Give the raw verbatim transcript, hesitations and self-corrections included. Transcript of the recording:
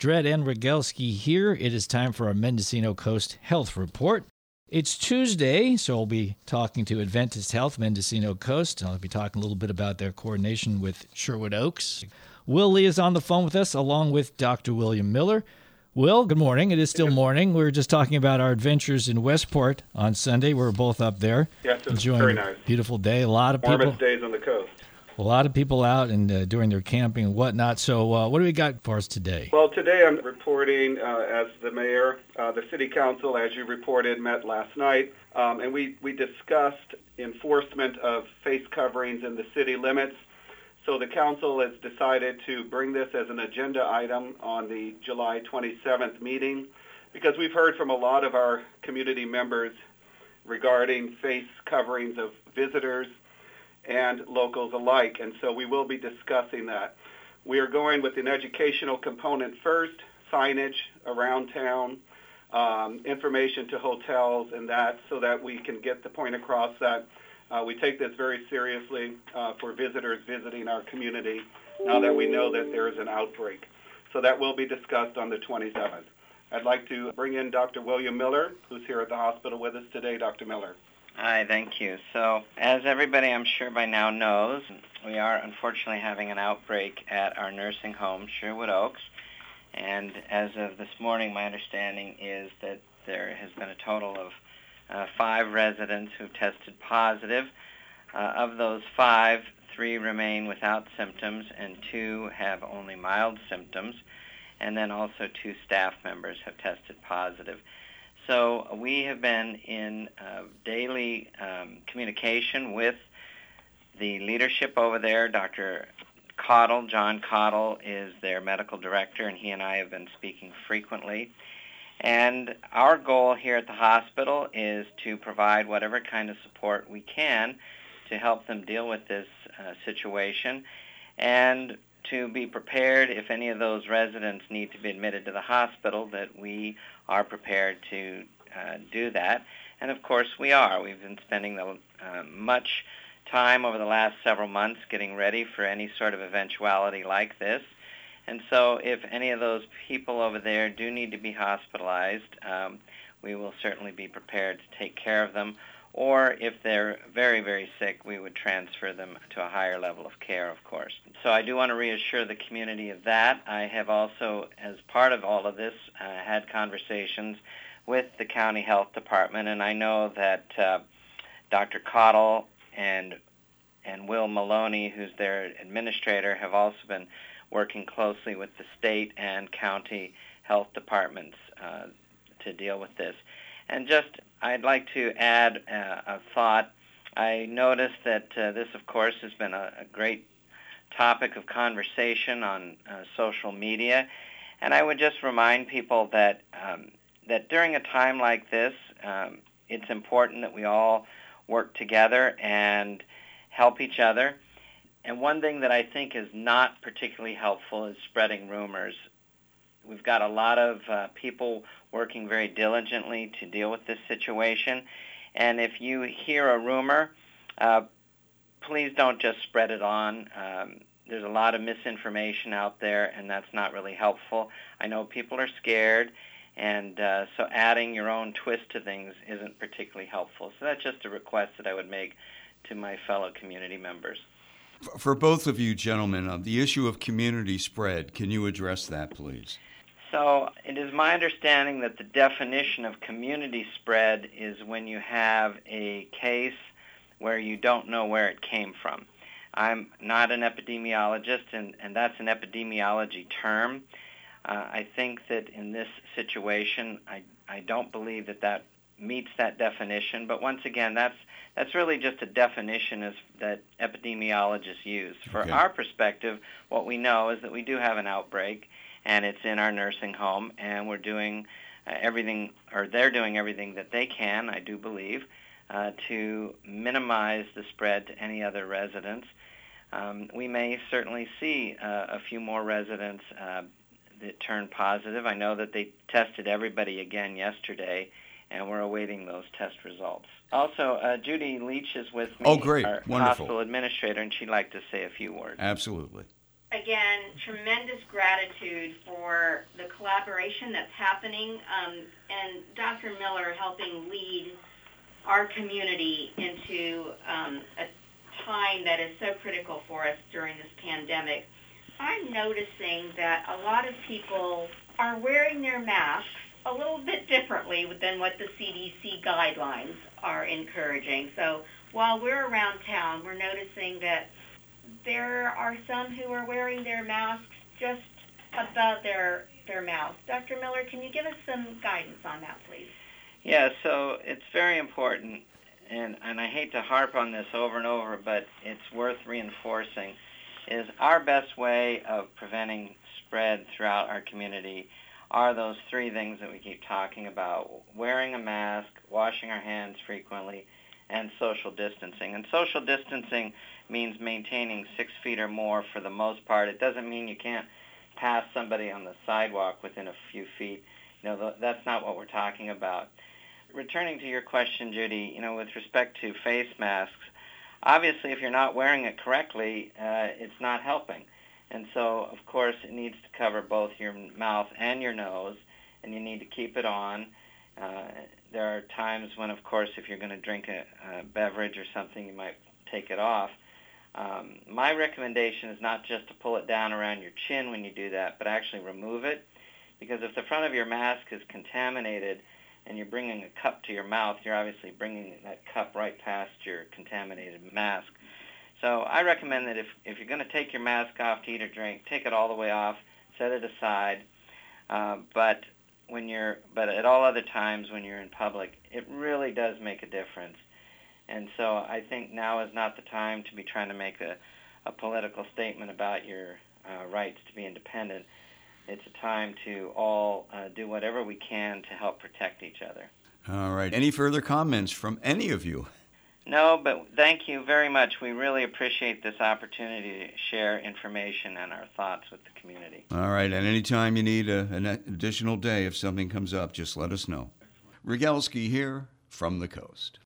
Dredd and Rogalski here. It is time for our Mendocino Coast Health Report. It's Tuesday, so we'll be talking to Adventist Health Mendocino Coast. I'll be talking a little bit about their coordination with Sherwood Oaks. Will Lee is on the phone with us, along with Doctor William Miller. Will, good morning. It is still morning. We were just talking about our adventures in Westport on Sunday. We were both up there. Yes, it was enjoying very nice. A beautiful day. A lot of people. Warmest days on the coast. A lot of people out and uh, doing their camping and whatnot. So uh, what do we got for us today? Well, today I'm reporting uh, as the mayor. Uh, the city council, as you reported, met last night, um, and we, we discussed enforcement of face coverings in the city limits. So the council has decided to bring this as an agenda item on the July twenty-seventh meeting, because we've heard from a lot of our community members regarding face coverings of visitors and locals alike, and so we will be discussing that. We are going with an educational component first, signage around town, um, information to hotels and that, so that we can get the point across that uh, we take this very seriously uh, for visitors visiting our community now that we know that there is an outbreak. So that will be discussed on the twenty-seventh. I'd like to bring in Doctor William Miller, who's here at the hospital with us today. Doctor Miller. Hi, thank you. So, as everybody I'm sure by now knows, we are unfortunately having an outbreak at our nursing home, Sherwood Oaks. And as of this morning, my understanding is that there has been a total of uh, five residents who've tested positive. Uh, of those five, three remain without symptoms and two have only mild symptoms. And then also two staff members have tested positive. So we have been in uh, daily um, communication with the leadership over there. Doctor Cottle, John Cottle, is their medical director, and he and I have been speaking frequently. And our goal here at the hospital is to provide whatever kind of support we can to help them deal with this uh, situation, and to be prepared if any of those residents need to be admitted to the hospital, that we are prepared to uh, do that. And of course we are. We've been spending the, uh, much time over the last several months getting ready for any sort of eventuality like this. And so if any of those people over there do need to be hospitalized, um, we will certainly be prepared to take care of them. Or if they're very, very sick, we would transfer them to a higher level of care, of course. So I do want to reassure the community of that. I have also, as part of all of this, uh, had conversations with the county health department, and I know that uh, Doctor Cottle and and Will Maloney, who's their administrator, have also been working closely with the state and county health departments uh, to deal with this. And just, I'd like to add uh, a thought. I noticed that uh, this, of course, has been a, a great topic of conversation on uh, social media, and I would just remind people that um, that during a time like this, um, it's important that we all work together and help each other. And one thing that I think is not particularly helpful is spreading rumors. We've got a lot of uh, people working very diligently to deal with this situation. And if you hear a rumor, uh, please don't just spread it on. Um, there's a lot of misinformation out there, and that's not really helpful. I know people are scared, and uh, so adding your own twist to things isn't particularly helpful. So that's just a request that I would make to my fellow community members. For both of you gentlemen, uh, the issue of community spread, can you address that, please? So it is my understanding that the definition of community spread is when you have a case where you don't know where it came from. I'm not an epidemiologist, and, and that's an epidemiology term. Uh, I think that in this situation, I, I don't believe that that meets that definition. But once again, that's that's really just a definition as, that epidemiologists use. For Okay. our perspective, what we know is that we do have an outbreak, and it's in our nursing home, and we're doing uh, everything, or they're doing everything that they can, I do believe, uh, to minimize the spread to any other residents. Um, we may certainly see uh, a few more residents uh, that turn positive. I know that they tested everybody again yesterday, and we're awaiting those test results. Also, uh, Judy Leach is with me, Oh, great. our Wonderful. hospital administrator, and she'd like to say a few words. Absolutely. Again, tremendous gratitude for the collaboration that's happening, um, and Doctor Miller helping lead our community into um, a time that is so critical for us during this pandemic. I'm noticing that a lot of people are wearing their masks a little bit differently than what the C D C guidelines are encouraging. So while we're around town, we're noticing that there are some who are wearing their masks just above their, their mouth. Doctor Miller, can you give us some guidance on that, please? Yeah, so it's very important, and, and I hate to harp on this over and over, but it's worth reinforcing, is our best way of preventing spread throughout our community are those three things that we keep talking about: wearing a mask, washing our hands frequently, and social distancing. And social distancing means maintaining six feet or more for the most part. It doesn't mean you can't pass somebody on the sidewalk within a few feet. You know, that's not what we're talking about. Returning to your question, Judy, you know, with respect to face masks, obviously if you're not wearing it correctly, uh, it's not helping. And so, of course, it needs to cover both your mouth and your nose, and you need to keep it on. Uh, there are times when, of course, if you're going to drink a, a beverage or something, you might take it off. Um, my recommendation is not just to pull it down around your chin when you do that, but actually remove it, because if the front of your mask is contaminated and you're bringing a cup to your mouth, you're obviously bringing that cup right past your contaminated mask. So I recommend that if, if you're going to take your mask off to eat or drink, take it all the way off, set it aside. Uh, but when you're, but at all other times when you're in public, it really does make a difference. And so I think now is not the time to be trying to make a, a political statement about your uh, rights to be independent. It's a time to all uh, do whatever we can to help protect each other. All right. Any further comments from any of you? No, but thank you very much. We really appreciate this opportunity to share information and our thoughts with the community. All right. And anytime you need a, an additional day, if something comes up, just let us know. Rogalski here from the coast.